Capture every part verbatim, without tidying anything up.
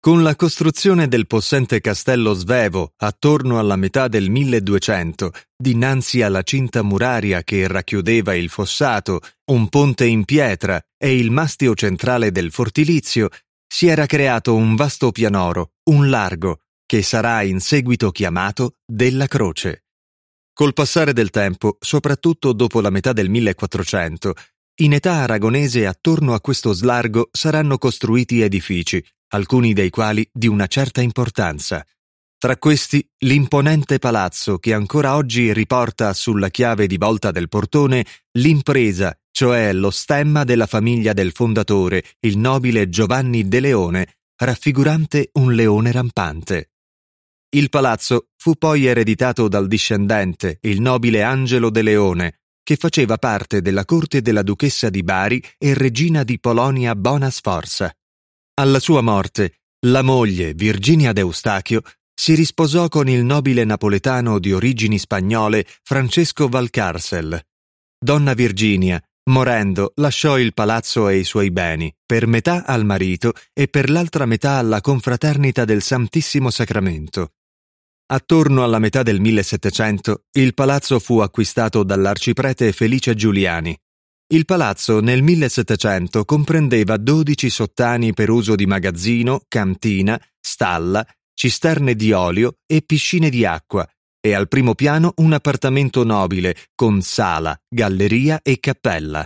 Con la costruzione del possente castello svevo attorno alla metà del milleduecento, dinanzi alla cinta muraria che racchiudeva il fossato, un ponte in pietra e il mastio centrale del fortilizio, si era creato un vasto pianoro, un largo, che sarà in seguito chiamato della Croce. Col passare del tempo, soprattutto dopo la metà del millequattrocento, in età aragonese attorno a questo slargo saranno costruiti edifici, alcuni dei quali di una certa importanza. Tra questi l'imponente palazzo che ancora oggi riporta sulla chiave di volta del portone l'impresa, cioè lo stemma della famiglia del fondatore, il nobile Giovanni de Leone, raffigurante un leone rampante. Il palazzo fu poi ereditato dal discendente, il nobile Angelo de Leone, che faceva parte della corte della duchessa di Bari e regina di Polonia Bona Sforza. Alla sua morte, la moglie, Virginia d'Eustachio, si risposò con il nobile napoletano di origini spagnole Francesco Valcárcel. Donna Virginia, morendo, lasciò il palazzo e i suoi beni, per metà al marito e per l'altra metà alla confraternita del Santissimo Sacramento. Attorno alla metà del millesettecento, il palazzo fu acquistato dall'arciprete Felice Giuliani. Il palazzo nel millesettecento comprendeva dodici sottani per uso di magazzino, cantina, stalla, cisterne di olio e piscine di acqua, e al primo piano un appartamento nobile con sala, galleria e cappella.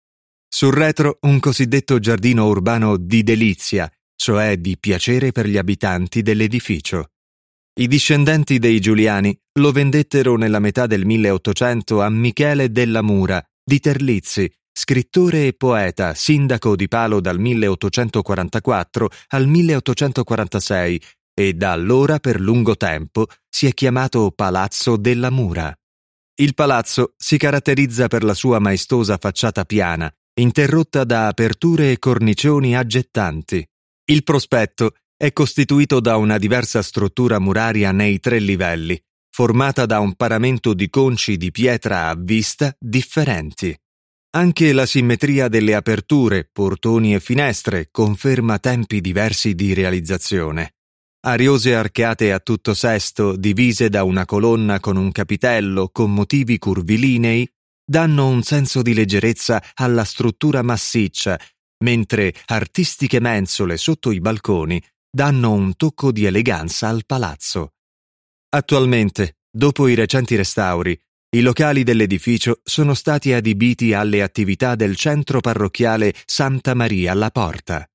Sul retro un cosiddetto giardino urbano di delizia, cioè di piacere per gli abitanti dell'edificio. I discendenti dei Giuliani lo vendettero nella metà del milleottocento a Michele della Mura, di Terlizzi, scrittore e poeta, sindaco di Palo dal milleottocentoquarantaquattro al milleottocentoquarantasei e da allora per lungo tempo si è chiamato Palazzo della Mura. Il palazzo si caratterizza per la sua maestosa facciata piana, interrotta da aperture e cornicioni aggettanti. Il prospetto è costituito da una diversa struttura muraria nei tre livelli, formata da un paramento di conci di pietra a vista differenti. Anche la simmetria delle aperture, portoni e finestre conferma tempi diversi di realizzazione. Ariose arcate a tutto sesto, divise da una colonna con un capitello con motivi curvilinei, danno un senso di leggerezza alla struttura massiccia, mentre artistiche mensole sotto i balconi danno un tocco di eleganza al palazzo. Attualmente, dopo i recenti restauri, i locali dell'edificio sono stati adibiti alle attività del centro parrocchiale Santa Maria alla Porta.